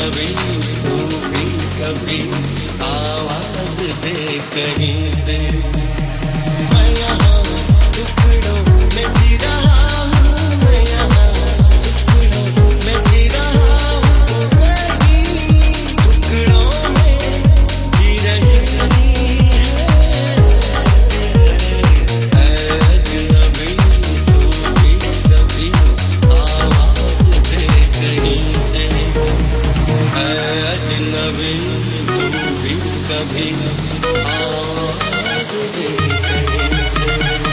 अजनबी तू भी कभी आवाज दे कहीं से। मैं यहाँ टुकड़ों में जी रहा हूँ, मैं यहाँ टुकड़ों में जी रहा हूँ, तू कहीं टुकड़ों में जी रही है। अजनबी तू भी कभी आवाज दे कहीं से। अजनबी तू भी कभी आवाज दे कहीं से।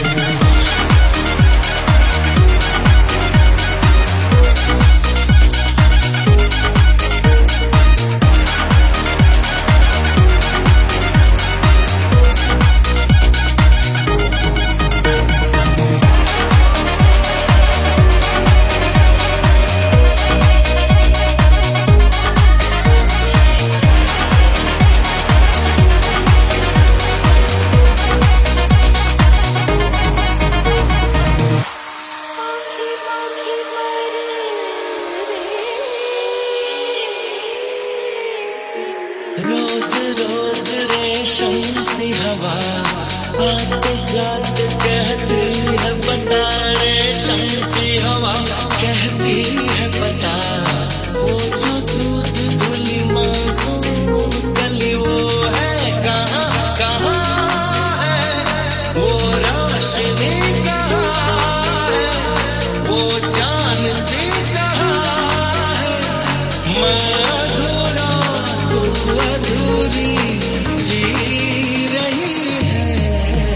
रोज रोज रेशम सी हवा आते जाते कहती है बता, रेशम सी हवा कहती है बता, वो जो दूध धुली मासूम कली वो है कहाँ कहाँ है, वो रोशनी कहाँ है, वो जान सी कहाँ है। मैं अधूरा तू अधूरी जी रही है।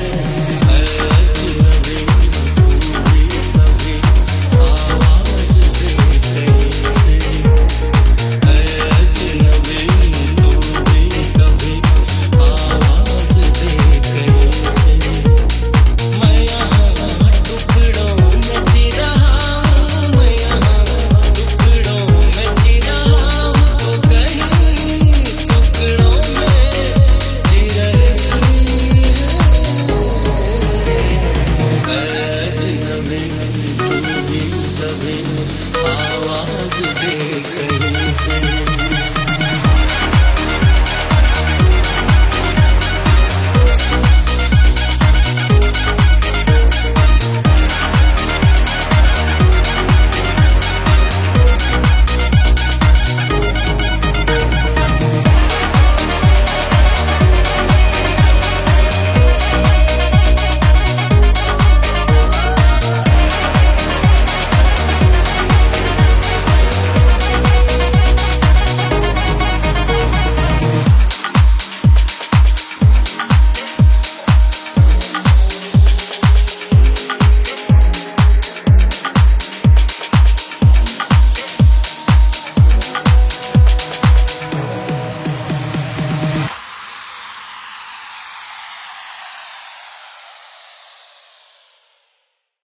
अजनबी तू भी कभी आवाज दे कहीं से। अजनबी तू भी कभी आवाज दे कहीं से। मैं यहाँ टुकड़ों में जी रहा हूँ, मैं यहाँ टुकड़ों में जी रहा हूँ, तो कहीं टुकड़ों में जी रही है। अजनबी तू भी कभी आवाज दे